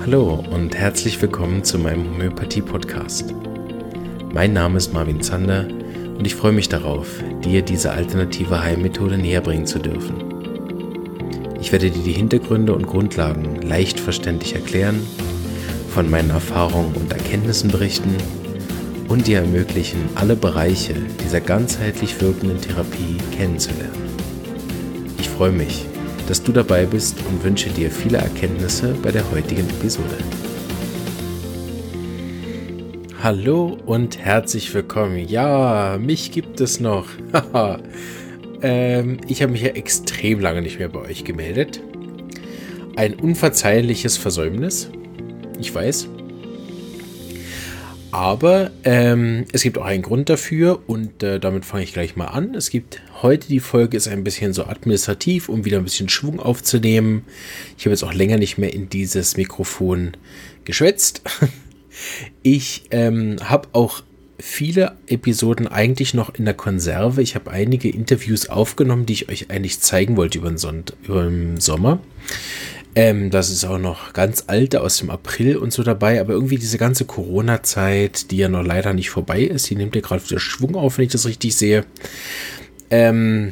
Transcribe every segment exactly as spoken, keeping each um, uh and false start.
Hallo und herzlich willkommen zu meinem Homöopathie-Podcast. Mein Name ist Marvin Zander und ich freue mich darauf, dir diese alternative Heilmethode näher bringen zu dürfen. Ich werde dir die Hintergründe und Grundlagen leicht verständlich erklären, von meinen Erfahrungen und Erkenntnissen berichten und dir ermöglichen, alle Bereiche dieser ganzheitlich wirkenden Therapie kennenzulernen. Ich freue mich, dass du dabei bist und wünsche dir viele Erkenntnisse bei der heutigen Episode. Hallo und herzlich willkommen. Ja, mich gibt es noch. ähm, ich habe mich ja extrem lange nicht mehr bei euch gemeldet. Ein unverzeihliches Versäumnis. Ich weiß. Aber ähm, es gibt auch einen Grund dafür und äh, damit fange ich gleich mal an. Es gibt heute, die Folge ist ein bisschen so administrativ, um wieder ein bisschen Schwung aufzunehmen. Ich habe jetzt auch länger nicht mehr in dieses Mikrofon geschwätzt. Ich ähm, habe auch viele Episoden eigentlich noch in der Konserve. Ich habe einige Interviews aufgenommen, die ich euch eigentlich zeigen wollte über den, Sonnt- über den Sommer. Ähm, das ist auch noch ganz alte aus dem April und so dabei, aber irgendwie diese ganze Corona-Zeit, die ja noch leider nicht vorbei ist, die nimmt ja gerade wieder Schwung auf, wenn ich das richtig sehe. Ähm,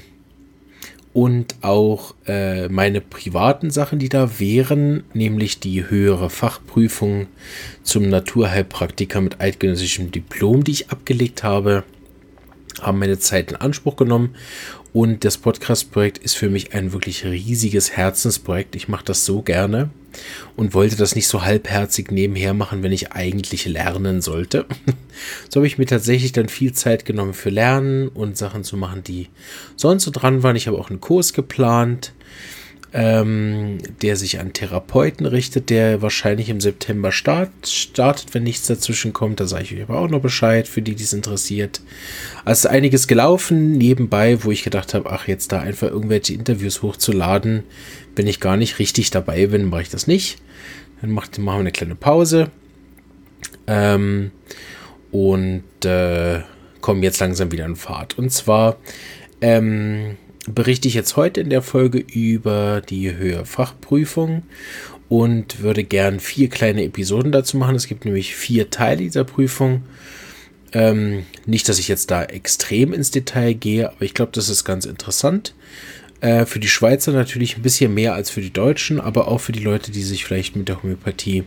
und auch äh, meine privaten Sachen, die da wären, nämlich die höhere Fachprüfung zum Naturheilpraktiker mit eidgenössischem Diplom, die ich abgelegt habe, haben meine Zeit in Anspruch genommen. Und das Podcast-Projekt ist für mich ein wirklich riesiges Herzensprojekt. Ich mache das so gerne und wollte das nicht so halbherzig nebenher machen, wenn ich eigentlich lernen sollte. So habe ich mir tatsächlich dann viel Zeit genommen für Lernen und Sachen zu machen, die sonst so dran waren. Ich habe auch einen Kurs geplant, ähm, der sich an Therapeuten richtet, der wahrscheinlich im September start, startet, wenn nichts dazwischen kommt. Da sage ich euch aber auch noch Bescheid, für die, die es interessiert. Also einiges gelaufen nebenbei, wo ich gedacht habe, ach, jetzt da einfach irgendwelche Interviews hochzuladen, wenn ich gar nicht richtig dabei bin, mache ich das nicht. Dann macht, machen wir eine kleine Pause ähm, und äh, kommen jetzt langsam wieder in Fahrt. Und zwar ähm, berichte ich jetzt heute in der Folge über die höhere Fachprüfung und würde gern vier kleine Episoden dazu machen. Es gibt nämlich vier Teile dieser Prüfung. Ähm, nicht, dass ich jetzt da extrem ins Detail gehe, aber ich glaube, das ist ganz interessant. Äh, für die Schweizer natürlich ein bisschen mehr als für die Deutschen, aber auch für die Leute, die sich vielleicht mit der Homöopathie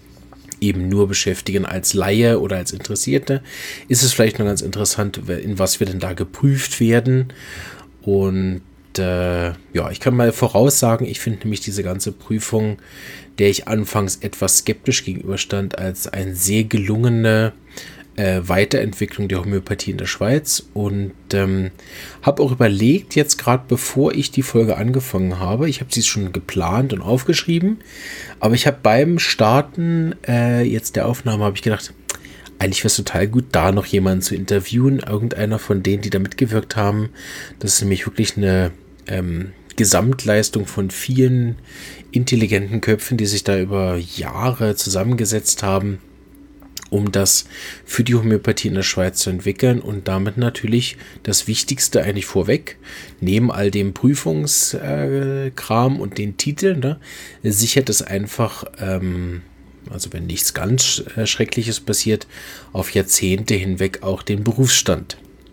eben nur beschäftigen als Laie oder als Interessierte, ist es vielleicht noch ganz interessant, in was wir denn da geprüft werden. Und äh, ja, ich kann mal voraussagen, ich finde nämlich diese ganze Prüfung, der ich anfangs etwas skeptisch gegenüberstand, als eine sehr gelungene äh, Weiterentwicklung der Homöopathie in der Schweiz. Und ähm, habe auch überlegt, jetzt gerade bevor ich die Folge angefangen habe, ich habe sie schon geplant und aufgeschrieben, aber ich habe beim Starten äh, jetzt der Aufnahme, habe ich gedacht, eigentlich wäre es total gut, da noch jemanden zu interviewen, irgendeiner von denen, die da mitgewirkt haben. Das ist nämlich wirklich eine ähm, Gesamtleistung von vielen intelligenten Köpfen, die sich da über Jahre zusammengesetzt haben, um das für die Homöopathie in der Schweiz zu entwickeln und damit natürlich das Wichtigste eigentlich vorweg, neben all dem Prüfungskram äh, und den Titeln, ne, sichert es einfach, ähm, also wenn nichts ganz äh, Schreckliches passiert, auf Jahrzehnte hinweg auch den Berufsstand.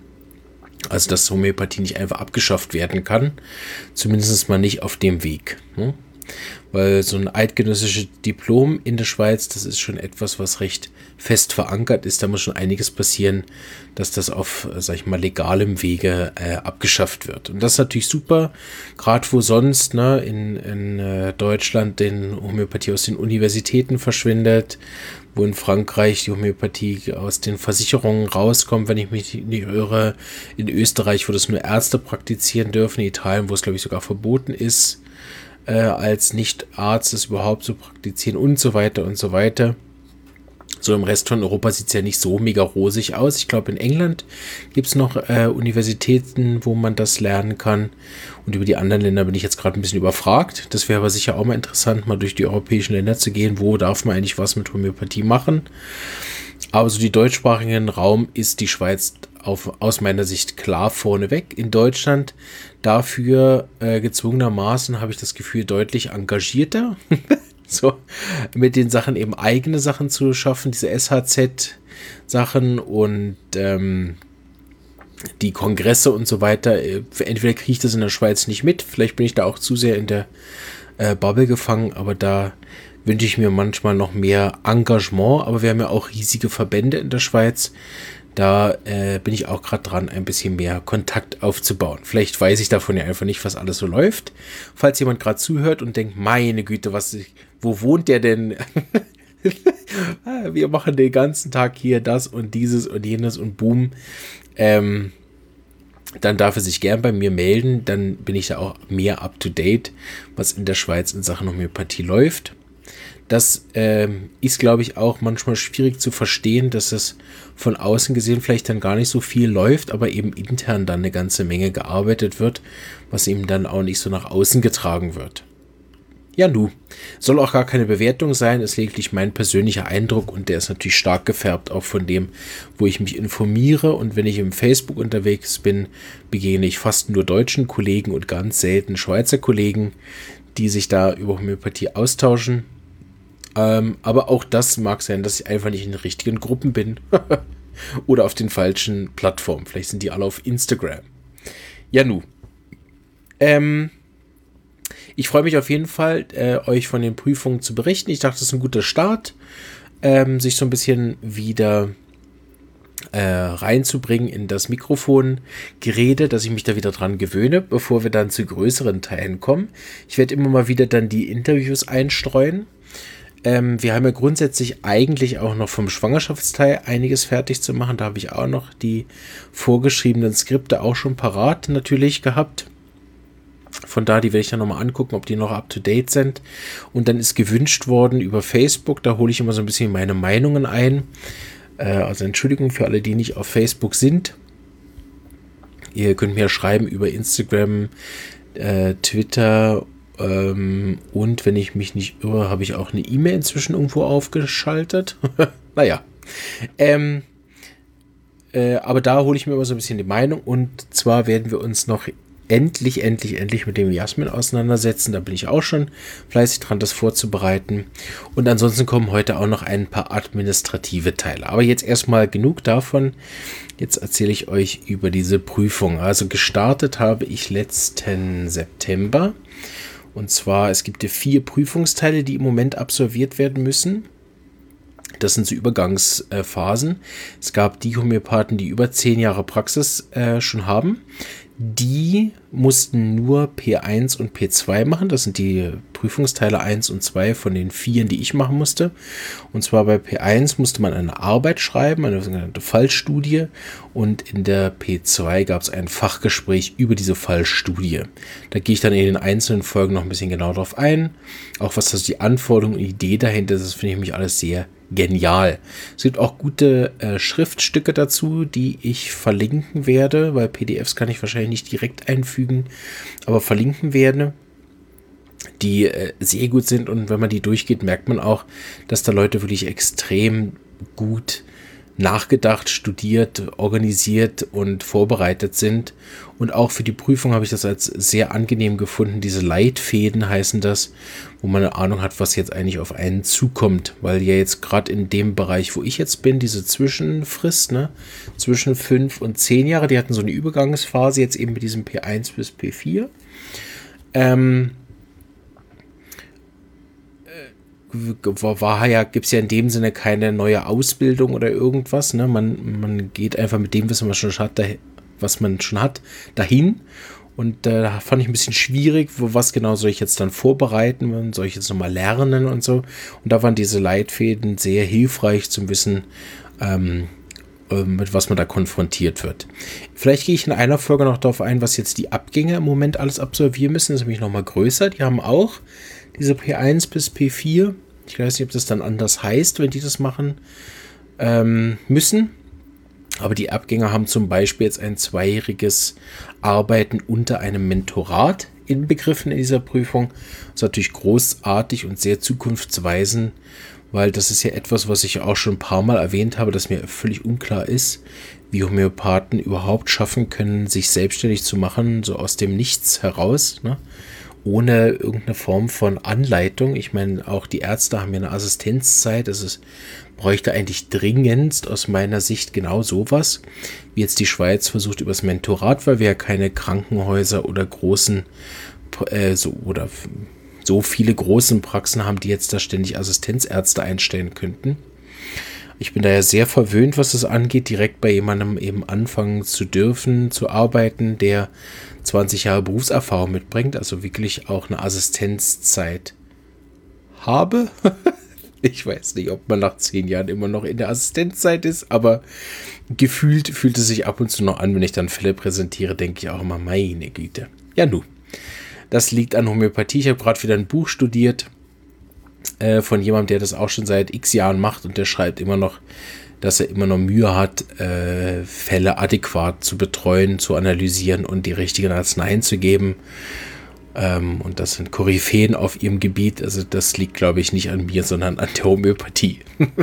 Also dass Homöopathie nicht einfach abgeschafft werden kann, zumindest mal nicht auf dem Weg. Ne? Weil so ein eidgenössisches Diplom in der Schweiz, das ist schon etwas, was recht fest verankert ist. Da muss schon einiges passieren, dass das auf, sag ich mal, legalem Wege äh, abgeschafft wird. Und das ist natürlich super, gerade wo sonst ne, in, in äh, Deutschland den Homöopathie aus den Universitäten verschwindet, wo in Frankreich die Homöopathie aus den Versicherungen rauskommt, wenn ich mich nicht irre, in Österreich, wo das nur Ärzte praktizieren dürfen, in Italien, wo es, glaube ich, sogar verboten ist, äh, als Nicht-Arzt es überhaupt zu praktizieren und so weiter und so weiter. So im Rest von Europa sieht es ja nicht so mega rosig aus. Ich glaube, in England gibt es noch äh, Universitäten, wo man das lernen kann. Und über die anderen Länder bin ich jetzt gerade ein bisschen überfragt. Das wäre aber sicher auch mal interessant, mal durch die europäischen Länder zu gehen. Wo darf man eigentlich was mit Homöopathie machen? Aber so die deutschsprachigen Raum ist die Schweiz auf, aus meiner Sicht klar vorneweg. In Deutschland dafür äh, gezwungenermaßen, habe ich das Gefühl, deutlich engagierter. so mit den Sachen eben eigene Sachen zu schaffen, diese S H Z-Sachen und ähm, die Kongresse und so weiter. Entweder kriege ich das in der Schweiz nicht mit, vielleicht bin ich da auch zu sehr in der äh, Bubble gefangen, aber da wünsche ich mir manchmal noch mehr Engagement, aber wir haben ja auch riesige Verbände in der Schweiz. Da äh, bin ich auch gerade dran, ein bisschen mehr Kontakt aufzubauen. Vielleicht weiß ich davon ja einfach nicht, was alles so läuft. Falls jemand gerade zuhört und denkt, meine Güte, was, wo wohnt der denn? Wir machen den ganzen Tag hier das und dieses und jenes und boom. Ähm, dann darf er sich gern bei mir melden. Dann bin ich da auch mehr up to date, was in der Schweiz in Sachen Homöopathie läuft. Das ähm, ist, glaube ich, auch manchmal schwierig zu verstehen, dass es von außen gesehen vielleicht dann gar nicht so viel läuft, aber eben intern dann eine ganze Menge gearbeitet wird, was eben dann auch nicht so nach außen getragen wird. Ja, nu, soll auch gar keine Bewertung sein, ist lediglich mein persönlicher Eindruck und der ist natürlich stark gefärbt auch von dem, wo ich mich informiere, und wenn ich im Facebook unterwegs bin, begegne ich fast nur deutschen Kollegen und ganz selten Schweizer Kollegen, die sich da über Homöopathie austauschen. Ähm, aber auch das mag sein, dass ich einfach nicht in den richtigen Gruppen bin oder auf den falschen Plattformen. Vielleicht sind die alle auf Instagram. Ja, nu. Ähm, ich freue mich auf jeden Fall, äh, euch von den Prüfungen zu berichten. Ich dachte, das ist ein guter Start, ähm, sich so ein bisschen wieder äh, reinzubringen in das Mikrofongerede, dass ich mich da wieder dran gewöhne, bevor wir dann zu größeren Teilen kommen. Ich werde immer mal wieder dann die Interviews einstreuen. Ähm, wir haben ja grundsätzlich eigentlich auch noch vom Schwangerschaftsteil einiges fertig zu machen. Da habe ich auch noch die vorgeschriebenen Skripte auch schon parat natürlich gehabt. Von da, die werde ich dann nochmal angucken, ob die noch up to date sind. Und dann ist gewünscht worden über Facebook, da hole ich immer so ein bisschen meine Meinungen ein. Äh, also Entschuldigung für alle, die nicht auf Facebook sind. Ihr könnt mir schreiben über Instagram, äh, Twitter ähm, und wenn ich mich nicht irre, habe ich auch eine E-Mail inzwischen irgendwo aufgeschaltet. Naja. Ähm, äh, aber da hole ich mir immer so ein bisschen die Meinung, und zwar werden wir uns noch endlich, endlich, endlich mit dem Jasmin auseinandersetzen. Da bin ich auch schon fleißig dran, das vorzubereiten. Und ansonsten kommen heute auch noch ein paar administrative Teile. Aber jetzt erstmal genug davon. Jetzt erzähle ich euch über diese Prüfung. Also gestartet habe ich letzten September. Und zwar, es gibt ja vier Prüfungsteile, die im Moment absolviert werden müssen. Das sind so Übergangsphasen. Es gab die Homöopathen, die über zehn Jahre Praxis äh, schon haben. Die mussten nur P eins und P zwei machen. Das sind die Prüfungsteile eins und zwei von den vier, die ich machen musste. Und zwar bei P eins musste man eine Arbeit schreiben, eine sogenannte Fallstudie. Und in der P zwei gab es ein Fachgespräch über diese Fallstudie. Da gehe ich dann in den einzelnen Folgen noch ein bisschen genau drauf ein. Auch was das die Anforderungen und Idee dahinter ist, das finde ich mich alles sehr genial. Es gibt auch gute äh, Schriftstücke dazu, die ich verlinken werde, weil P D Fs kann ich wahrscheinlich nicht direkt einfügen, aber verlinken werde, die äh, sehr gut sind, und wenn man die durchgeht, merkt man auch, dass da Leute wirklich extrem gut nachgedacht, studiert, organisiert und vorbereitet sind. Und auch für die Prüfung habe ich das als sehr angenehm gefunden. Diese Leitfäden heißen das, wo man eine Ahnung hat, was jetzt eigentlich auf einen zukommt. Weil ja jetzt gerade in dem Bereich, wo ich jetzt bin, diese Zwischenfrist, ne, zwischen fünf und zehn Jahre, die hatten so eine Übergangsphase, jetzt eben mit diesem P eins bis P vier. Ähm, war ja, gibt es ja in dem Sinne keine neue Ausbildung oder irgendwas. Ne? Man, man geht einfach mit dem Wissen, was, schon hat, was man schon hat, dahin. Und äh, da fand ich ein bisschen schwierig, wo, was genau soll ich jetzt dann vorbereiten, soll ich jetzt nochmal lernen und so. Und da waren diese Leitfäden sehr hilfreich zum Wissen, ähm, mit was man da konfrontiert wird. Vielleicht gehe ich in einer Folge noch darauf ein, was jetzt die Abgänger im Moment alles absolvieren müssen. Das ist nämlich nochmal größer. Die haben auch diese P eins bis P vier. Ich weiß nicht, ob das dann anders heißt, wenn die das machen ähm, müssen. Aber die Abgänger haben zum Beispiel jetzt ein zweijähriges Arbeiten unter einem Mentorat inbegriffen in dieser Prüfung. Das ist natürlich großartig und sehr zukunftsweisend, weil das ist ja etwas, was ich auch schon ein paar Mal erwähnt habe, dass mir völlig unklar ist, wie Homöopathen überhaupt schaffen können, sich selbstständig zu machen, so aus dem Nichts heraus, ne? ohne irgendeine Form von Anleitung. Ich meine, auch die Ärzte haben ja eine Assistenzzeit. Also es bräuchte eigentlich dringendst aus meiner Sicht genau sowas, wie jetzt die Schweiz versucht übers Mentorat, weil wir ja keine Krankenhäuser oder großen äh, so oder so viele großen Praxen haben, die jetzt da ständig Assistenzärzte einstellen könnten. Ich bin da ja sehr verwöhnt, was das angeht, direkt bei jemandem eben anfangen zu dürfen, zu arbeiten, der zwanzig Jahre Berufserfahrung mitbringt, also wirklich auch eine Assistenzzeit habe. Ich weiß nicht, ob man nach zehn Jahren immer noch in der Assistenzzeit ist, aber gefühlt fühlt es sich ab und zu noch an, wenn ich dann Fälle präsentiere, denke ich auch immer, meine Güte. Ja, nu, das liegt an Homöopathie. Ich habe gerade wieder ein Buch studiert äh, von jemandem, der das auch schon seit x Jahren macht und der schreibt immer noch, dass er immer noch Mühe hat, äh, Fälle adäquat zu betreuen, zu analysieren und die richtigen Arzneien zu geben. Ähm, und das sind Koryphäen auf ihrem Gebiet. Also das liegt, glaube ich, nicht an mir, sondern an der Homöopathie.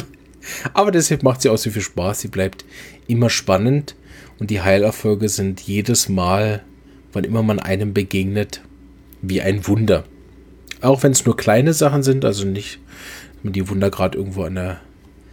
Aber deshalb macht sie auch so viel Spaß. Sie bleibt immer spannend und die Heilerfolge sind jedes Mal, wann immer man einem begegnet, wie ein Wunder. Auch wenn es nur kleine Sachen sind, also nicht, wenn man die Wunder gerade irgendwo an der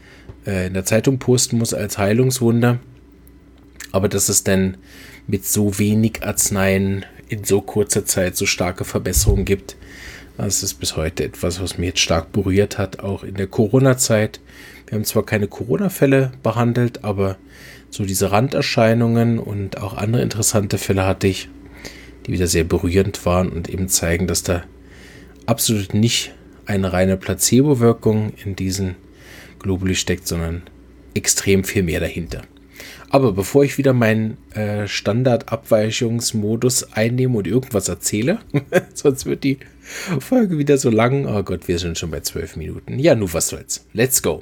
in der Zeitung posten muss als Heilungswunder, aber dass es denn mit so wenig Arzneien in so kurzer Zeit so starke Verbesserungen gibt, das ist bis heute etwas, was mich jetzt stark berührt hat, auch in der Corona-Zeit. Wir haben zwar keine Corona-Fälle behandelt, aber so diese Randerscheinungen und auch andere interessante Fälle hatte ich, die wieder sehr berührend waren und eben zeigen, dass da absolut nicht eine reine Placebo-Wirkung in diesen Globuli steckt, sondern extrem viel mehr dahinter. Aber bevor ich wieder meinen äh, Standardabweichungsmodus einnehme und irgendwas erzähle, sonst wird die Folge wieder so lang. Oh Gott, wir sind schon bei zwölf Minuten. Ja, nun was soll's. Let's go.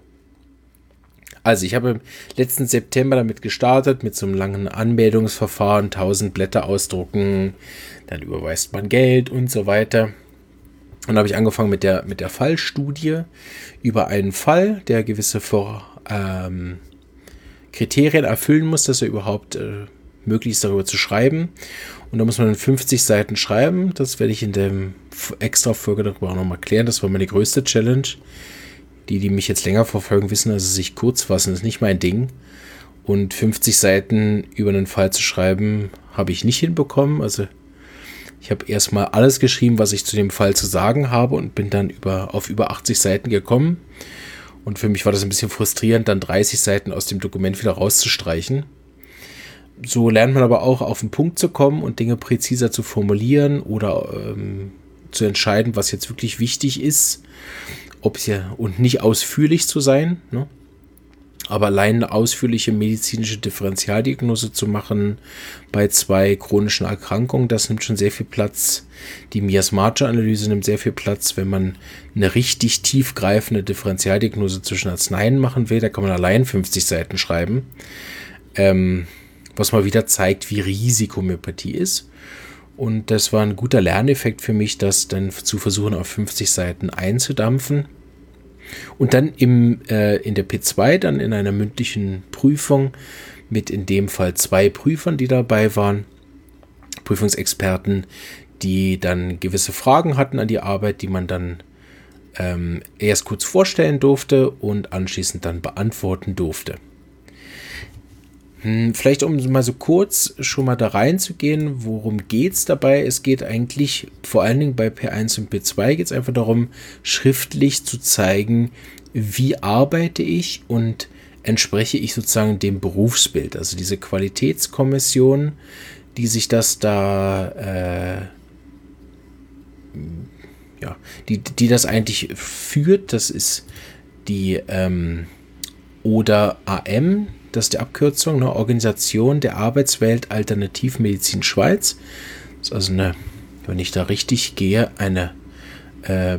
Also ich habe im letzten September damit gestartet, mit so einem langen Anmeldungsverfahren, tausend Blätter ausdrucken, dann überweist man Geld und so weiter. Und dann habe ich angefangen mit der, mit der Fallstudie über einen Fall, der gewisse Vor, ähm, Kriterien erfüllen muss, dass er überhaupt äh, möglich ist, darüber zu schreiben. Und da muss man dann fünfzig Seiten schreiben. Das werde ich in der extra Folge darüber auch nochmal klären. Das war meine größte Challenge. Die, die mich jetzt länger verfolgen, wissen, also sich kurz fassen, ist nicht mein Ding. Und fünfzig Seiten über einen Fall zu schreiben, habe ich nicht hinbekommen. Also ich habe erstmal alles geschrieben, was ich zu dem Fall zu sagen habe und bin dann über, auf über achtzig Seiten gekommen. Und für mich war das ein bisschen frustrierend, dann dreißig Seiten aus dem Dokument wieder rauszustreichen. So lernt man aber auch, auf den Punkt zu kommen und Dinge präziser zu formulieren oder ähm, zu entscheiden, was jetzt wirklich wichtig ist, ob es ja und nicht ausführlich zu sein, ne? Aber allein eine ausführliche medizinische Differentialdiagnose zu machen bei zwei chronischen Erkrankungen, das nimmt schon sehr viel Platz. Die Miasmatische-Analyse nimmt sehr viel Platz, wenn man eine richtig tiefgreifende Differentialdiagnose zwischen Arzneien machen will. Da kann man allein fünfzig Seiten schreiben, ähm, was mal wieder zeigt, wie riesig Homöopathie ist. Und das war ein guter Lerneffekt für mich, das dann zu versuchen, auf fünfzig Seiten einzudampfen. Und dann im, äh, in der P zwei, dann in einer mündlichen Prüfung mit in dem Fall zwei Prüfern, die dabei waren, Prüfungsexperten, die dann gewisse Fragen hatten an die Arbeit, die man dann ähm, erst kurz vorstellen durfte und anschließend dann beantworten durfte. Hm, vielleicht um mal so kurz schon mal da reinzugehen, worum geht es dabei? Es geht eigentlich, vor allen Dingen bei P eins und P zwei, geht es einfach darum, schriftlich zu zeigen, wie arbeite ich und entspreche ich sozusagen dem Berufsbild. Also diese Qualitätskommission, die sich das da, äh, ja, die, die das eigentlich führt, das ist die ähm, O D A A M, das ist die Abkürzung, eine Organisation der Arbeitswelt Alternativmedizin Schweiz. Das ist also eine, wenn ich da richtig gehe, eine äh,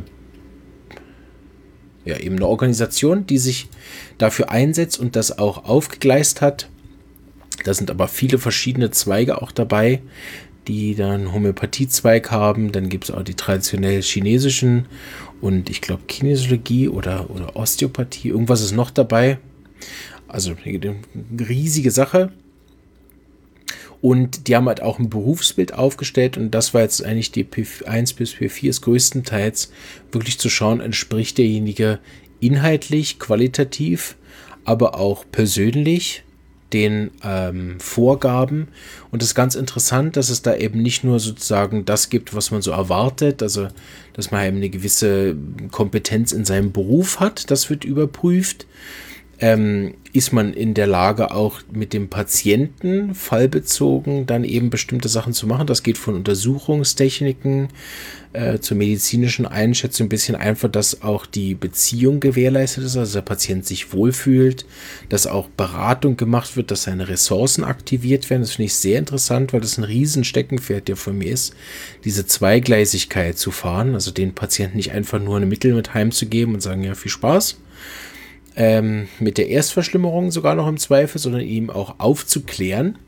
ja, eben eine Organisation, die sich dafür einsetzt und das auch aufgegleist hat. Da sind aber viele verschiedene Zweige auch dabei, die dann Homöopathiezweig haben. Dann gibt es auch die traditionell chinesischen und ich glaube Kinesiologie oder, oder Osteopathie. Irgendwas ist noch dabei. Also eine riesige Sache. Und die haben halt auch ein Berufsbild aufgestellt und das war jetzt eigentlich die P eins bis P vier ist größtenteils wirklich zu schauen, entspricht derjenige inhaltlich, qualitativ, aber auch persönlich den ähm, Vorgaben. Und das ist ganz interessant, dass es da eben nicht nur sozusagen das gibt, was man so erwartet, also dass man eben eine gewisse Kompetenz in seinem Beruf hat, das wird überprüft. Ähm, ist man in der Lage, auch mit dem Patienten fallbezogen dann eben bestimmte Sachen zu machen. Das geht von Untersuchungstechniken äh, zur medizinischen Einschätzung ein bisschen einfach, dass auch die Beziehung gewährleistet ist, also der Patient sich wohlfühlt, dass auch Beratung gemacht wird, dass seine Ressourcen aktiviert werden. Das finde ich sehr interessant, weil das ein riesen Steckenpferd der von mir ist, diese Zweigleisigkeit zu fahren, also den Patienten nicht einfach nur ein Mittel mit heimzugeben und sagen, ja, viel Spaß, Ähm, mit der Erstverschlimmerung sogar noch im Zweifel, sondern ihm auch aufzuklären.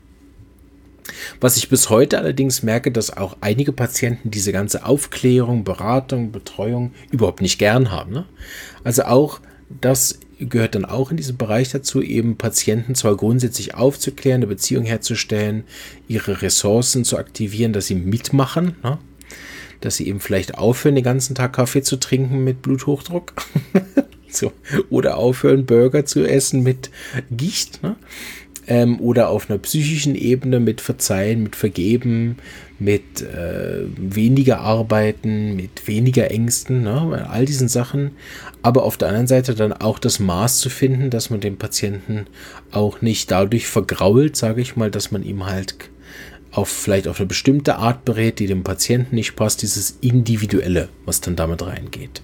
Was ich bis heute allerdings merke, dass auch einige Patienten diese ganze Aufklärung, Beratung, Betreuung überhaupt nicht gern haben. Ne? Also auch das gehört dann auch in diesem Bereich dazu, eben Patienten zwar grundsätzlich aufzuklären, eine Beziehung herzustellen, ihre Ressourcen zu aktivieren, dass sie mitmachen, ne? Dass sie eben vielleicht aufhören, den ganzen Tag Kaffee zu trinken mit Bluthochdruck. So, oder aufhören, Burger zu essen mit Gicht, ne? Ähm, oder auf einer psychischen Ebene mit Verzeihen, mit Vergeben, mit äh, weniger Arbeiten, mit weniger Ängsten, ne? All diesen Sachen. Aber auf der anderen Seite dann auch das Maß zu finden, dass man den Patienten auch nicht dadurch vergrault, sage ich mal, dass man ihm halt auf vielleicht auf eine bestimmte Art berät, die dem Patienten nicht passt, dieses Individuelle, was dann damit reingeht.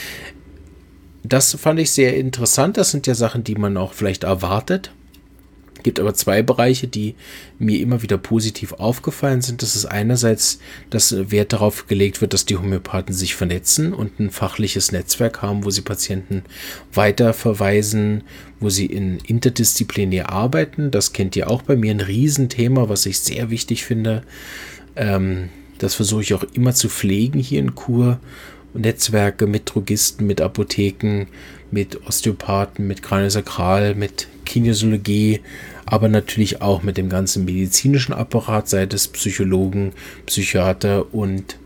Das fand ich sehr interessant. Das sind ja Sachen, die man auch vielleicht erwartet. Es gibt aber zwei Bereiche, die mir immer wieder positiv aufgefallen sind. Das ist einerseits, dass Wert darauf gelegt wird, dass die Homöopathen sich vernetzen und ein fachliches Netzwerk haben, wo sie Patienten weiterverweisen, wo sie in interdisziplinär arbeiten. Das kennt ihr auch bei mir, ein Riesenthema, was ich sehr wichtig finde. Ähm, das versuche ich auch immer zu pflegen hier in Chur. Netzwerke mit Drogisten, mit Apotheken, mit Osteopathen, mit Kraniosakral, mit Kinesiologie, aber natürlich auch mit dem ganzen medizinischen Apparat, sei es Psychologen, Psychiater und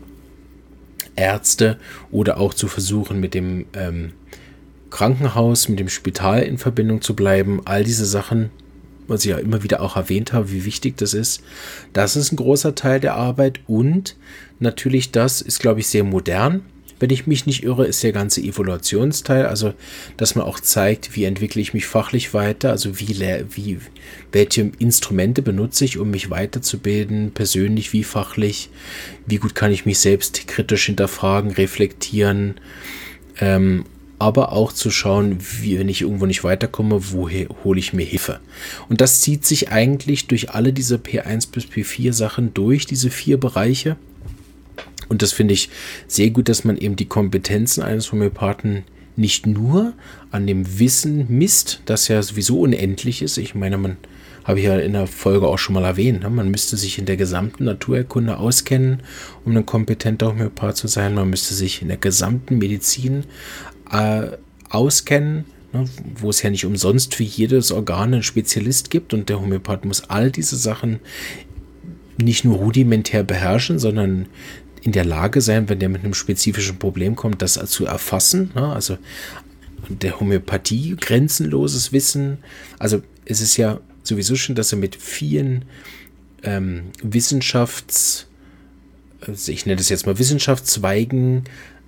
Ärzte oder auch zu versuchen, mit dem ähm, Krankenhaus, mit dem Spital in Verbindung zu bleiben. All diese Sachen, was ich ja immer wieder auch erwähnt habe, wie wichtig das ist. Das ist ein großer Teil der Arbeit und natürlich das ist, glaube ich, sehr modern. Wenn ich mich nicht irre, ist der ganze Evaluationsteil, also dass man auch zeigt, wie entwickle ich mich fachlich weiter, also wie, wie welche Instrumente benutze ich, um mich weiterzubilden, persönlich wie fachlich, wie gut kann ich mich selbst kritisch hinterfragen, reflektieren, ähm, aber auch zu schauen, wie, wenn ich irgendwo nicht weiterkomme, woher hole ich mir Hilfe. Und das zieht sich eigentlich durch alle diese P eins bis P vier Sachen durch, diese vier Bereiche. Und das finde ich sehr gut, dass man eben die Kompetenzen eines Homöopathen nicht nur an dem Wissen misst, das ja sowieso unendlich ist. Ich meine, man habe ich ja in der Folge auch schon mal erwähnt, ne? Man müsste sich in der gesamten Naturheilkunde auskennen, um ein kompetenter Homöopath zu sein. Man müsste sich in der gesamten Medizin äh, auskennen, ne? Wo es ja nicht umsonst für jedes Organ einen Spezialist gibt. Und der Homöopath muss all diese Sachen nicht nur rudimentär beherrschen, sondern in der Lage sein, wenn der mit einem spezifischen Problem kommt, das zu erfassen. Ne? Also der Homöopathie, grenzenloses Wissen. Also es ist ja sowieso schon, dass er mit vielen ähm, Wissenschafts, also ich nenne das jetzt mal Wissenschaftszweigen,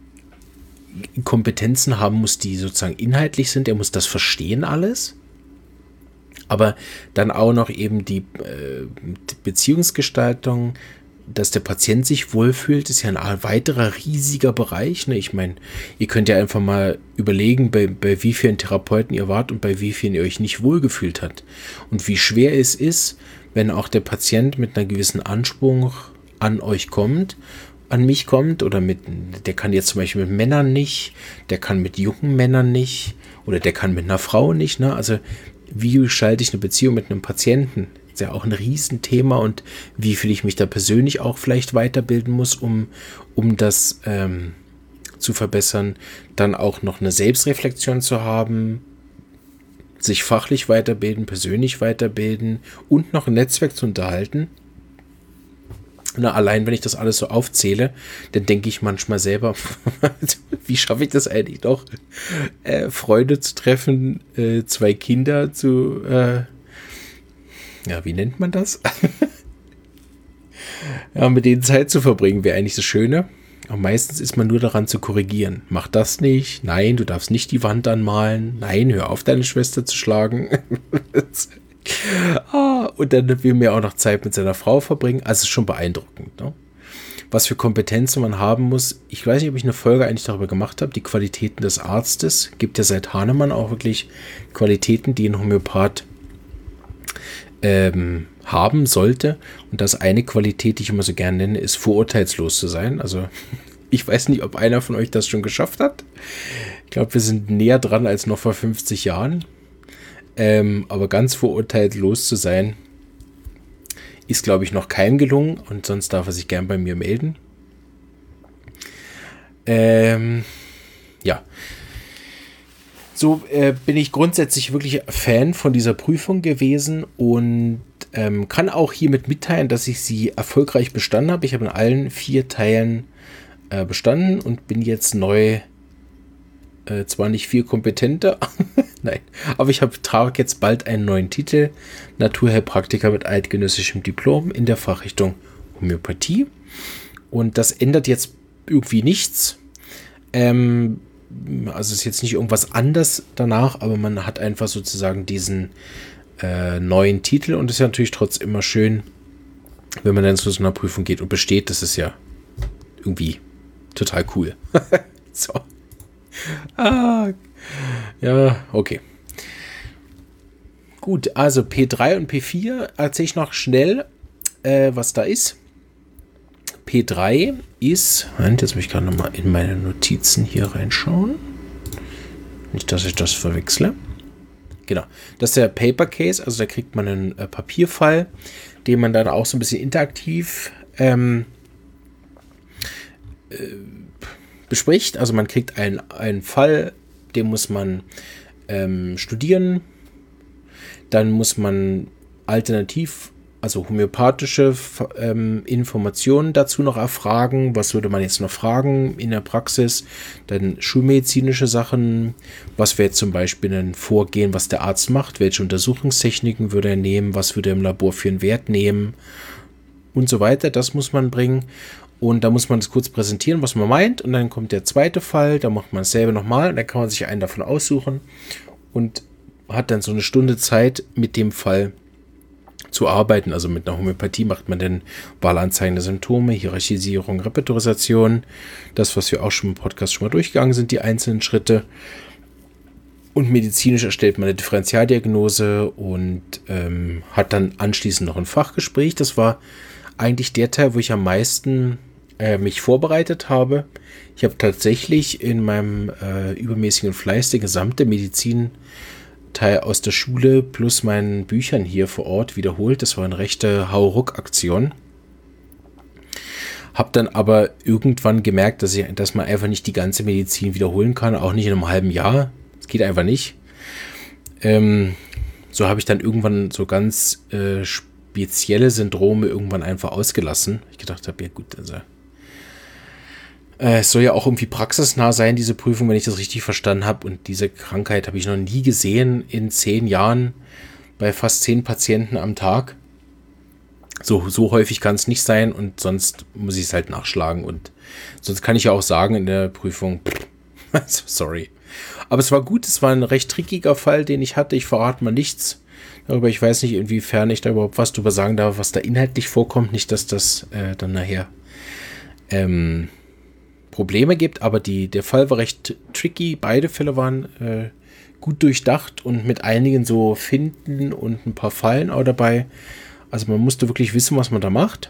Kompetenzen haben muss, die sozusagen inhaltlich sind. Er muss das verstehen alles. Aber dann auch noch eben die äh, Beziehungsgestaltung, dass der Patient sich wohlfühlt, ist ja ein weiterer riesiger Bereich. Ne? Ich meine, ihr könnt ja einfach mal überlegen, bei, bei wie vielen Therapeuten ihr wart und bei wie vielen ihr euch nicht wohlgefühlt habt. Und wie schwer es ist, wenn auch der Patient mit einer gewissen Anspruch an euch kommt, an mich kommt, oder mit, der kann jetzt zum Beispiel mit Männern nicht, der kann mit jungen Männern nicht, oder der kann mit einer Frau nicht. Ne? Also wie gestalte ich eine Beziehung mit einem Patienten? Ist ja auch ein Riesenthema, und wie viel ich mich da persönlich auch vielleicht weiterbilden muss, um, um das ähm, zu verbessern. Dann auch noch eine Selbstreflexion zu haben, sich fachlich weiterbilden, persönlich weiterbilden und noch ein Netzwerk zu unterhalten. Na, allein wenn ich das alles so aufzähle, dann denke ich manchmal selber, wie schaffe ich das eigentlich doch, äh, Freunde zu treffen, äh, zwei Kinder zu, äh, ja, wie nennt man das? Ja, mit denen Zeit zu verbringen wäre eigentlich das Schöne. Aber meistens ist man nur daran zu korrigieren. Mach das nicht. Nein, du darfst nicht die Wand anmalen. Nein, hör auf, deine Schwester zu schlagen. Ah, und dann will man ja auch noch Zeit mit seiner Frau verbringen. Also es ist schon beeindruckend, ne? Was für Kompetenzen man haben muss. Ich weiß nicht, ob ich eine Folge eigentlich darüber gemacht habe. Die Qualitäten des Arztes. Gibt ja seit Hahnemann auch wirklich Qualitäten, die ein Homöopath ähm, haben sollte. Und das eine Qualität, die ich immer so gerne nenne, ist vorurteilslos zu sein. Also ich weiß nicht, ob einer von euch das schon geschafft hat. Ich glaube, wir sind näher dran als noch vor fünfzig Jahren. Ähm, aber ganz vorurteilslos zu sein, ist, glaube ich, noch keinem gelungen. Und sonst darf er sich gern bei mir melden. Ähm, ja. So äh, bin ich grundsätzlich wirklich Fan von dieser Prüfung gewesen und ähm, kann auch hiermit mitteilen, dass ich sie erfolgreich bestanden habe. Ich habe in allen vier Teilen äh, bestanden und bin jetzt neu, äh, zwar nicht viel kompetenter, nein, aber ich habe trage jetzt bald einen neuen Titel, Naturheilpraktiker mit eidgenössischem Diplom in der Fachrichtung Homöopathie. Und das ändert jetzt irgendwie nichts. Ähm, also ist jetzt nicht irgendwas anders danach, aber man hat einfach sozusagen diesen äh, neuen Titel und ist ja natürlich trotzdem immer schön, wenn man dann zu so einer Prüfung geht und besteht. Das ist ja irgendwie total cool. So. Ah, ja, okay. Gut, also P drei und P vier erzähle ich noch schnell, äh, was da ist. P drei ist, Moment, jetzt muss ich gerade nochmal in meine Notizen hier reinschauen. Nicht, dass ich das verwechsle. Genau, das ist der Paper Case, also da kriegt man einen äh, Papierfall, den man dann auch so ein bisschen interaktiv ähm, äh, bespricht. Also man kriegt einen, einen Fall, den muss man ähm, studieren. Dann muss man alternativ, also homöopathische ähm, Informationen dazu noch erfragen. Was würde man jetzt noch fragen in der Praxis? Dann schulmedizinische Sachen. Was wäre zum Beispiel ein Vorgehen, was der Arzt macht? Welche Untersuchungstechniken würde er nehmen? Was würde er im Labor für einen Wert nehmen? Und so weiter. Das muss man bringen. Und da muss man das kurz präsentieren, was man meint. Und dann kommt der zweite Fall. Da macht man dasselbe nochmal. Und dann kann man sich einen davon aussuchen. Und hat dann so eine Stunde Zeit, mit dem Fall zu arbeiten. Also mit einer Homöopathie macht man dann Wahlanzeigen der Symptome, Hierarchisierung, Repertorisation. Das, was wir auch schon im Podcast schon mal durchgegangen sind, die einzelnen Schritte. Und medizinisch erstellt man eine Differentialdiagnose und ähm, hat dann anschließend noch ein Fachgespräch. Das war eigentlich der Teil, wo ich am meisten äh, mich vorbereitet habe. Ich habe tatsächlich in meinem äh, übermäßigen Fleiß die gesamte Medizin Teil aus der Schule plus meinen Büchern hier vor Ort wiederholt. Das war eine rechte Hauruck-Aktion. Hab dann aber irgendwann gemerkt, dass, ich, dass man einfach nicht die ganze Medizin wiederholen kann, auch nicht in einem halben Jahr. Das geht einfach nicht. Ähm, so habe ich dann irgendwann so ganz äh, spezielle Syndrome irgendwann einfach ausgelassen. Ich gedacht habe, ja gut, also es soll ja auch irgendwie praxisnah sein, diese Prüfung, wenn ich das richtig verstanden habe. Und diese Krankheit habe ich noch nie gesehen in zehn Jahren bei fast zehn Patienten am Tag. So, so häufig kann es nicht sein und sonst muss ich es halt nachschlagen. Und sonst kann ich ja auch sagen in der Prüfung, sorry. Aber es war gut, es war ein recht trickiger Fall, den ich hatte. Ich verrate mal nichts darüber. Ich weiß nicht, inwiefern ich da überhaupt was drüber sagen darf, was da inhaltlich vorkommt. Nicht, dass das äh, dann nachher ähm, Probleme gibt, aber die, der Fall war recht tricky. Beide Fälle waren äh, gut durchdacht und mit einigen so Finden und ein paar Fallen auch dabei. Also man musste wirklich wissen, was man da macht.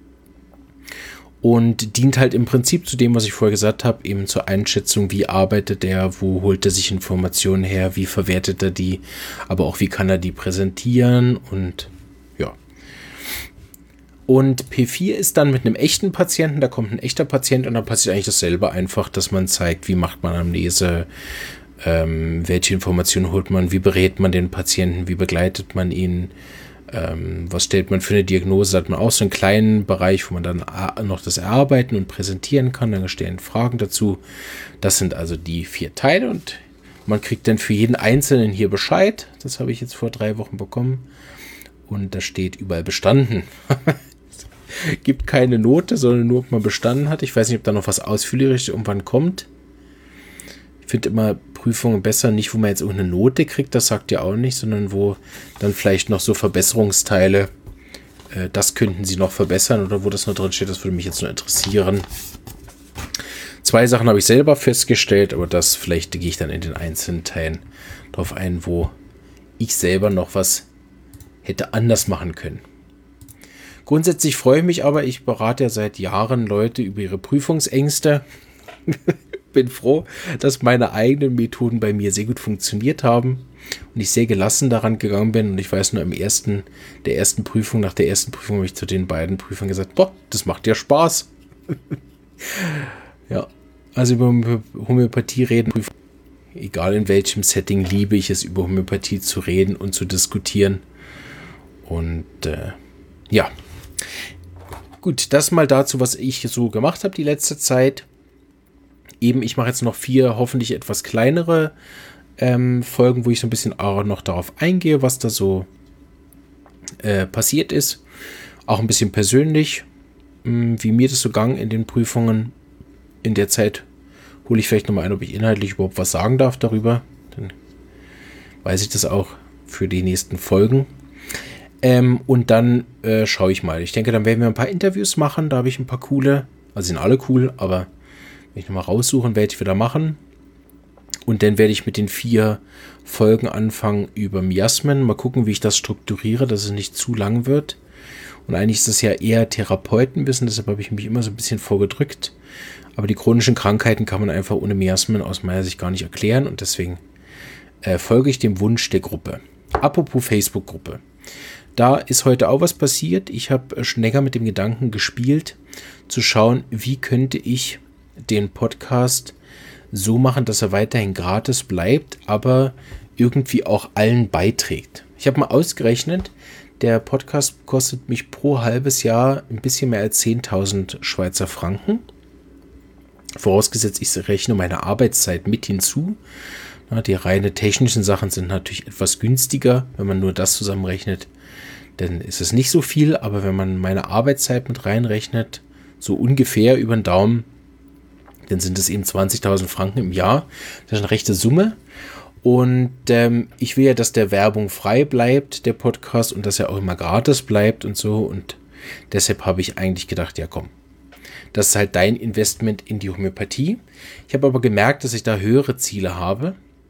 Und dient halt im Prinzip zu dem, was ich vorher gesagt habe, eben zur Einschätzung, wie arbeitet er, wo holt er sich Informationen her, wie verwertet er die, aber auch wie kann er die präsentieren und ja. Und P vier ist dann mit einem echten Patienten, da kommt ein echter Patient und da passiert eigentlich dasselbe einfach, dass man zeigt, wie macht man Anamnese, Ähm, welche Informationen holt man? Wie berät man den Patienten? Wie begleitet man ihn? Ähm, was stellt man für eine Diagnose? Da hat man auch so einen kleinen Bereich, wo man dann noch das erarbeiten und präsentieren kann. Dann stehen Fragen dazu. Das sind also die vier Teile und man kriegt dann für jeden Einzelnen hier Bescheid. Das habe ich jetzt vor drei Wochen bekommen. Und da steht überall bestanden. Gibt keine Note, sondern nur, ob man bestanden hat. Ich weiß nicht, ob da noch was Ausführliches irgendwann kommt. Ich finde immer Prüfungen besser, nicht wo man jetzt irgendeine Note kriegt, das sagt ja auch nicht, sondern wo dann vielleicht noch so Verbesserungsteile, äh, das könnten sie noch verbessern oder wo das noch drin steht, das würde mich jetzt nur interessieren. Zwei Sachen habe ich selber festgestellt, aber das vielleicht gehe ich dann in den einzelnen Teilen drauf ein, wo ich selber noch was hätte anders machen können. Grundsätzlich freue ich mich aber, ich berate ja seit Jahren Leute über ihre Prüfungsängste. Bin froh, dass meine eigenen Methoden bei mir sehr gut funktioniert haben und ich sehr gelassen daran gegangen bin. Und ich weiß nur, im ersten, der ersten Prüfung, nach der ersten Prüfung habe ich zu den beiden Prüfern gesagt, boah, das macht ja Spaß. Ja, also über Homöopathie reden, egal in welchem Setting, liebe ich es, über Homöopathie zu reden und zu diskutieren. Und äh, ja, gut, das mal dazu, was ich so gemacht habe die letzte Zeit. Eben, ich mache jetzt noch vier hoffentlich etwas kleinere ähm, Folgen, wo ich so ein bisschen auch noch darauf eingehe, was da so äh, passiert ist. Auch ein bisschen persönlich, mh, wie mir das so ging in den Prüfungen. In der Zeit hole ich vielleicht nochmal ein, ob ich inhaltlich überhaupt was sagen darf darüber. Dann weiß ich das auch für die nächsten Folgen. Ähm, und dann äh, schaue ich mal. Ich denke, dann werden wir ein paar Interviews machen. Da habe ich ein paar coole, also sind alle cool, aber ich nochmal raussuchen, welche wir da machen. Und dann werde ich mit den vier Folgen anfangen über Miasmen. Mal gucken, wie ich das strukturiere, dass es nicht zu lang wird. Und eigentlich ist das ja eher Therapeutenwissen, deshalb habe ich mich immer so ein bisschen vorgedrückt. Aber die chronischen Krankheiten kann man einfach ohne Miasmen aus meiner Sicht gar nicht erklären. Und deswegen äh, folge ich dem Wunsch der Gruppe. Apropos Facebook-Gruppe. Da ist heute auch was passiert. Ich habe schon länger mit dem Gedanken gespielt, zu schauen, wie könnte ich den Podcast so machen, dass er weiterhin gratis bleibt, aber irgendwie auch allen beiträgt. Ich habe mal ausgerechnet, der Podcast kostet mich pro halbes Jahr ein bisschen mehr als zehntausend Schweizer Franken. Vorausgesetzt, ich rechne meine Arbeitszeit mit hinzu. Na, die reine technischen Sachen sind natürlich etwas günstiger. Wenn man nur das zusammenrechnet, dann ist es nicht so viel. Aber wenn man meine Arbeitszeit mit reinrechnet, so ungefähr über den Daumen, dann sind es eben zwanzigtausend Franken im Jahr. Das ist eine rechte Summe. Und ähm, ich will ja, dass der Werbung frei bleibt, der Podcast, und dass er auch immer gratis bleibt und so. Und deshalb habe ich eigentlich gedacht, ja komm, das ist halt dein Investment in die Homöopathie. Ich habe aber gemerkt, dass ich da höhere Ziele habe.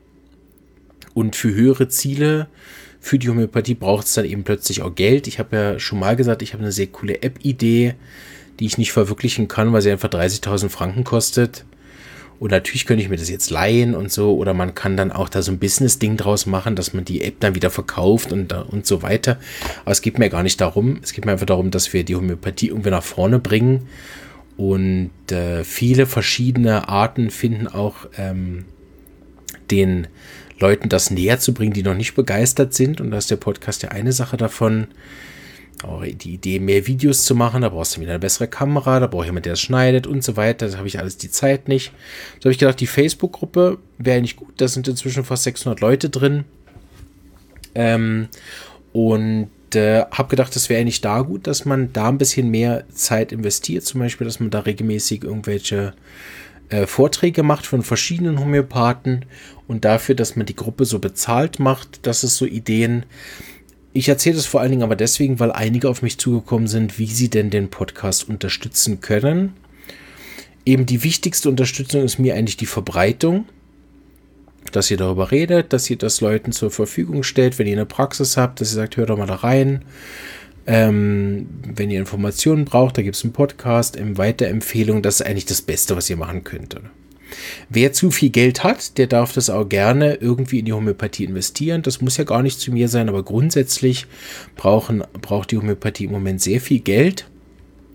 Und für höhere Ziele, für die Homöopathie braucht es dann eben plötzlich auch Geld. Ich habe ja schon mal gesagt, ich habe eine sehr coole App-Idee, die ich nicht verwirklichen kann, weil sie einfach dreißigtausend Franken kostet. Und natürlich könnte ich mir das jetzt leihen und so. Oder man kann dann auch da so ein Business-Ding draus machen, dass man die App dann wieder verkauft und, und so weiter. Aber es geht mir gar nicht darum. Es geht mir einfach darum, dass wir die Homöopathie irgendwie nach vorne bringen. Und äh, viele verschiedene Arten finden auch ähm, den Leuten das näher zu bringen, die noch nicht begeistert sind. Und da ist der Podcast ja eine Sache davon. Auch die Idee, mehr Videos zu machen, da brauchst du wieder eine bessere Kamera, da braucht jemand, der es schneidet und so weiter. Da habe ich alles die Zeit nicht. So habe ich gedacht, die Facebook-Gruppe wäre nicht gut. Da sind inzwischen fast sechshundert Leute drin. Ähm, und äh, habe gedacht, das wäre nicht da gut, dass man da ein bisschen mehr Zeit investiert. Zum Beispiel, dass man da regelmäßig irgendwelche äh, Vorträge macht von verschiedenen Homöopathen. Und dafür, dass man die Gruppe so bezahlt macht, das ist so Ideen. Ich erzähle das vor allen Dingen aber deswegen, weil einige auf mich zugekommen sind, wie sie denn den Podcast unterstützen können. Eben die wichtigste Unterstützung ist mir eigentlich die Verbreitung, dass ihr darüber redet, dass ihr das Leuten zur Verfügung stellt, wenn ihr eine Praxis habt, dass ihr sagt, hört doch mal da rein. Ähm, wenn ihr Informationen braucht, da gibt es einen Podcast, ähm, Weiterempfehlungen, das ist eigentlich das Beste, was ihr machen könnt. Oder? Wer zu viel Geld hat, der darf das auch gerne irgendwie in die Homöopathie investieren. Das muss ja gar nicht zu mir sein, aber grundsätzlich brauchen, braucht die Homöopathie im Moment sehr viel Geld.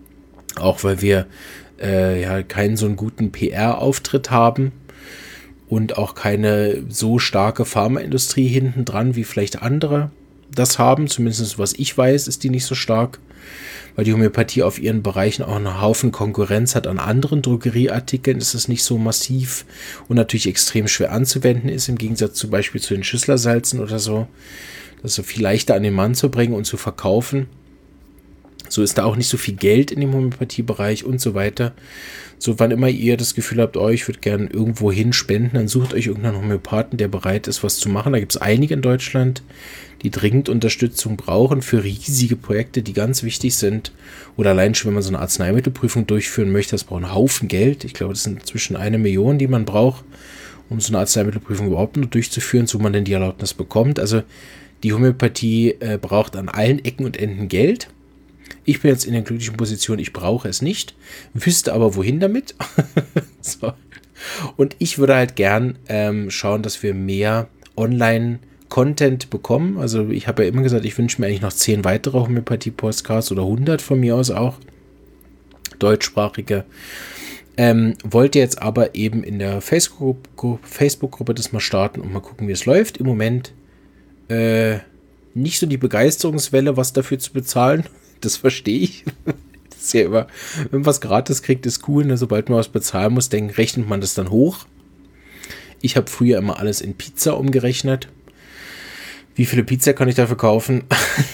Auch weil wir äh, ja keinen so einen guten P R-Auftritt haben. und auch keine so starke Pharmaindustrie hinten dran, wie vielleicht andere das haben. Zumindest was ich weiß, ist die nicht so stark, weil die Homöopathie auf ihren Bereichen auch einen Haufen Konkurrenz hat an anderen Drogerieartikeln. Ist es nicht so massiv und natürlich extrem schwer anzuwenden ist, im Gegensatz zum Beispiel zu den Schüsslersalzen oder so. Das ist so viel leichter an den Mann zu bringen und zu verkaufen. So ist da auch nicht so viel Geld in dem Homöopathiebereich und so weiter. So, wann immer ihr das Gefühl habt, oh, ich würde gerne irgendwo hin spenden, dann sucht euch irgendeinen Homöopathen, der bereit ist, was zu machen. Da gibt es einige in Deutschland, die dringend Unterstützung brauchen für riesige Projekte, die ganz wichtig sind. Oder allein schon, wenn man so eine Arzneimittelprüfung durchführen möchte, das braucht einen Haufen Geld. Ich glaube, das sind zwischen eine Million, die man braucht, um so eine Arzneimittelprüfung überhaupt nur durchzuführen, so man denn die Erlaubnis bekommt. Also die Homöopathie äh, braucht an allen Ecken und Enden Geld. Ich bin jetzt in der glücklichen Position, ich brauche es nicht, wüsste aber wohin damit. So. Und ich würde halt gern ähm, schauen, dass wir mehr Online-Content bekommen. Also ich habe ja immer gesagt, ich wünsche mir eigentlich noch zehn weitere Homöopathie-Podcasts oder hundert von mir aus auch, deutschsprachige. Ähm, wollte jetzt aber eben in der Facebook-Gruppe Facebook das mal starten und mal gucken, wie es läuft. Im Moment äh, nicht so die Begeisterungswelle, was dafür zu bezahlen. Das verstehe ich. Das ist ja immer, wenn man was gratis kriegt, ist cool. Ne? Sobald man was bezahlen muss, dann rechnet man das dann hoch. Ich habe früher immer alles in Pizza umgerechnet. Wie viele Pizza kann ich dafür kaufen?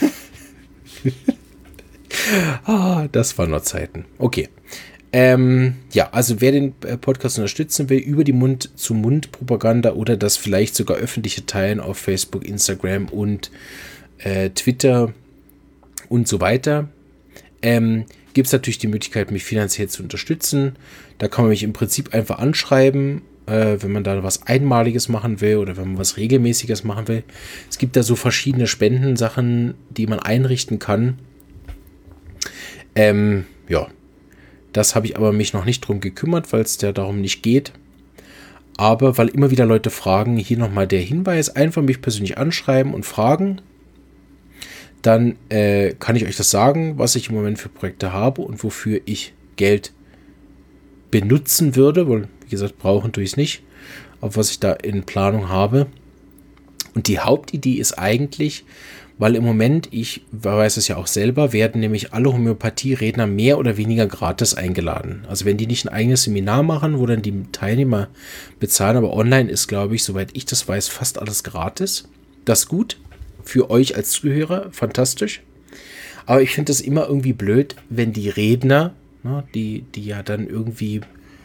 Ah, das waren noch Zeiten. Okay. Ähm, ja, also wer den Podcast unterstützen will, über die Mund-zu-Mund-Propaganda oder das vielleicht sogar öffentliche Teilen auf Facebook, Instagram und äh, Twitter und so weiter, ähm, gibt es natürlich die Möglichkeit, mich finanziell zu unterstützen. Da kann man mich im Prinzip einfach anschreiben, äh, wenn man da was Einmaliges machen will oder wenn man was Regelmäßiges machen will. Es gibt da so verschiedene Spendensachen, die man einrichten kann. Ähm, ja, das habe ich aber mich noch nicht drum gekümmert, weil es ja darum nicht geht. Aber weil immer wieder Leute fragen, hier nochmal der Hinweis, einfach mich persönlich anschreiben und fragen. Dann äh, kann ich euch das sagen, was ich im Moment für Projekte habe und wofür ich Geld benutzen würde, weil, wie gesagt, brauchen tue ich es nicht, aber was ich da in Planung habe. Und die Hauptidee ist eigentlich, weil im Moment, ich weiß es ja auch selber, werden nämlich alle Homöopathie-Redner mehr oder weniger gratis eingeladen. Also wenn die nicht ein eigenes Seminar machen, wo dann die Teilnehmer bezahlen, aber online ist, glaube ich, soweit ich das weiß, fast alles gratis. Das ist gut. Für euch als Zuhörer, fantastisch. Aber ich finde es immer irgendwie blöd, wenn die Redner, ne, die, die ja dann irgendwie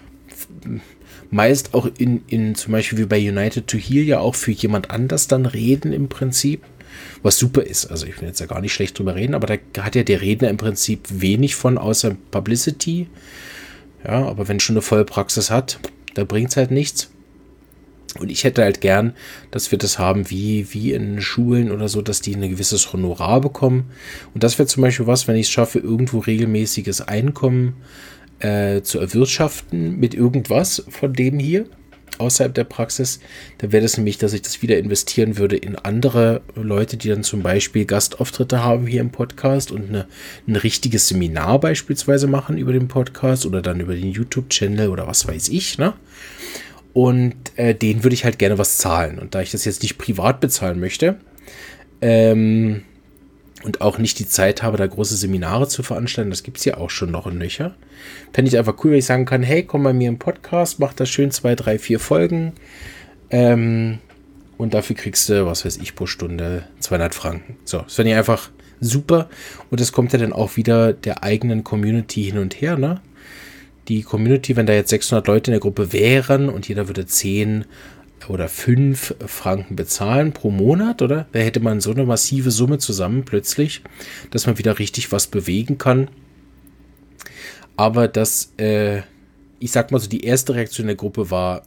meist auch in, in zum Beispiel wie bei United to Heal ja auch für jemand anders dann reden im Prinzip, was super ist. Also ich will jetzt ja gar nicht schlecht drüber reden, aber da hat ja der Redner im Prinzip wenig von außer Publicity. Ja, aber wenn schon eine volle Praxis hat, da bringt es halt nichts. Und ich hätte halt gern, dass wir das haben wie, wie in Schulen oder so, dass die ein gewisses Honorar bekommen. Und das wäre zum Beispiel was, wenn ich es schaffe, irgendwo regelmäßiges Einkommen äh, zu erwirtschaften mit irgendwas von dem hier außerhalb der Praxis. Dann wäre das nämlich, dass ich das wieder investieren würde in andere Leute, die dann zum Beispiel Gastauftritte haben hier im Podcast und eine, ein richtiges Seminar beispielsweise machen über den Podcast oder dann über den YouTube-Channel oder was weiß ich, ne? Und äh, denen würde ich halt gerne was zahlen. Und da ich das jetzt nicht privat bezahlen möchte ähm, und auch nicht die Zeit habe, da große Seminare zu veranstalten, das gibt es ja auch schon noch in Nöcher, fände ich einfach cool, wenn ich sagen kann, hey, komm bei mir im Podcast, mach da schön zwei, drei, vier Folgen ähm, und dafür kriegst du, was weiß ich, pro Stunde zweihundert Franken. So, das fände ich einfach super. Und das kommt ja dann auch wieder der eigenen Community hin und her, ne? Die Community, wenn da jetzt sechshundert Leute in der Gruppe wären und jeder würde zehn oder fünf Franken bezahlen pro Monat, oder? Da hätte man so eine massive Summe zusammen plötzlich, dass man wieder richtig was bewegen kann. Aber das, äh, ich sag mal so, die erste Reaktion der Gruppe war,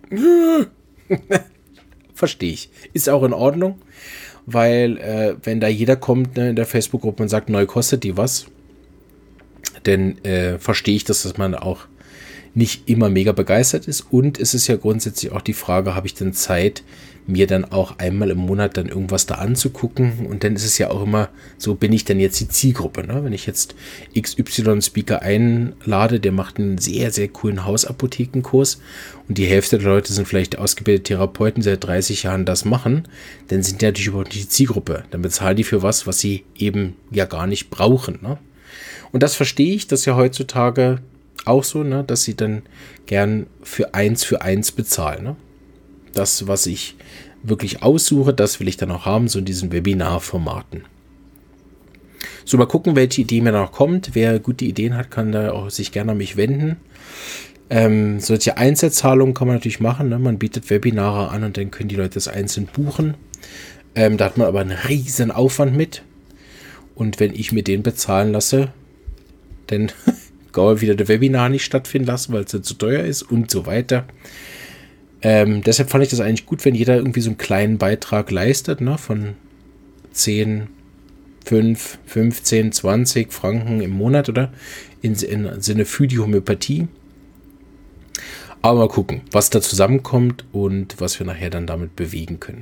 verstehe ich, ist auch in Ordnung, weil äh, wenn da jeder kommt, ne, in der Facebook-Gruppe und sagt, neu kostet die was, dann äh, verstehe ich, dass das man auch nicht immer mega begeistert ist. Und es ist ja grundsätzlich auch die Frage, habe ich denn Zeit, mir dann auch einmal im Monat dann irgendwas da anzugucken? Und dann ist es ja auch immer so, bin ich denn jetzt die Zielgruppe? Ne? Wenn ich jetzt X Y-Speaker einlade, der macht einen sehr, sehr coolen Hausapothekenkurs und die Hälfte der Leute sind vielleicht ausgebildete Therapeuten, die seit dreißig Jahren das machen, dann sind die natürlich überhaupt nicht die Zielgruppe. Dann bezahlen die für was, was sie eben ja gar nicht brauchen. Ne? Und das verstehe ich, das ist ja heutzutage auch so, ne, dass sie dann gern für eins für eins bezahlen. Ne? Das, was ich wirklich aussuche, das will ich dann auch haben, so in diesen Webinarformaten. So, mal gucken, welche Idee mir noch kommt. Wer gute Ideen hat, kann da auch sich gerne an mich wenden. Ähm, solche Einzelzahlungen kann man natürlich machen. Ne? Man bietet Webinare an und dann können die Leute das einzeln buchen. Ähm, da hat man aber einen riesen Aufwand mit. Und wenn ich mir den bezahlen lasse, dann kann wieder der Webinar nicht stattfinden lassen, weil es dann zu teuer ist und so weiter. Ähm, deshalb fand ich das eigentlich gut, wenn jeder irgendwie so einen kleinen Beitrag leistet, ne, von zehn, fünf, fünfzehn, zwanzig Franken im Monat, oder? In, in Sinne für die Homöopathie. Aber mal gucken, was da zusammenkommt und was wir nachher dann damit bewegen können.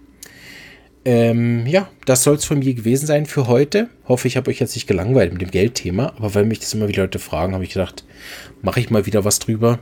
Ähm, ja, das soll es von mir gewesen sein für heute. Hoffe, ich habe euch jetzt nicht gelangweilt mit dem Geldthema, aber weil mich das immer wieder Leute fragen, habe ich gedacht, mache ich mal wieder was drüber.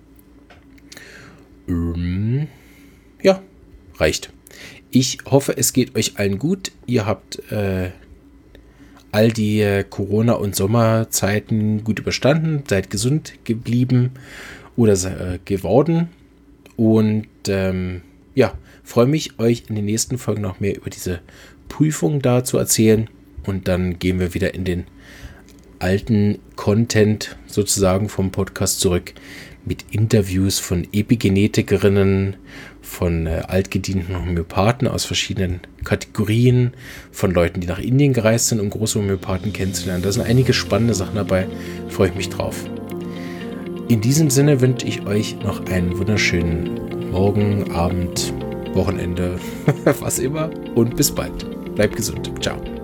Ähm, ja, reicht. Ich hoffe, es geht euch allen gut. Ihr habt äh, all die äh, Corona- und Sommerzeiten gut überstanden, seid gesund geblieben oder äh, geworden und ähm, ja, freue mich, euch in den nächsten Folgen noch mehr über diese Prüfung da zu erzählen. Und dann gehen wir wieder in den alten Content sozusagen vom Podcast zurück mit Interviews von Epigenetikerinnen, von äh, altgedienten Homöopathen aus verschiedenen Kategorien, von Leuten, die nach Indien gereist sind, um große Homöopathen kennenzulernen. Da sind einige spannende Sachen dabei. Freue ich mich drauf. In diesem Sinne wünsche ich euch noch einen wunderschönen Morgen, Abend, Wochenende, was immer und bis bald. Bleibt gesund. Ciao.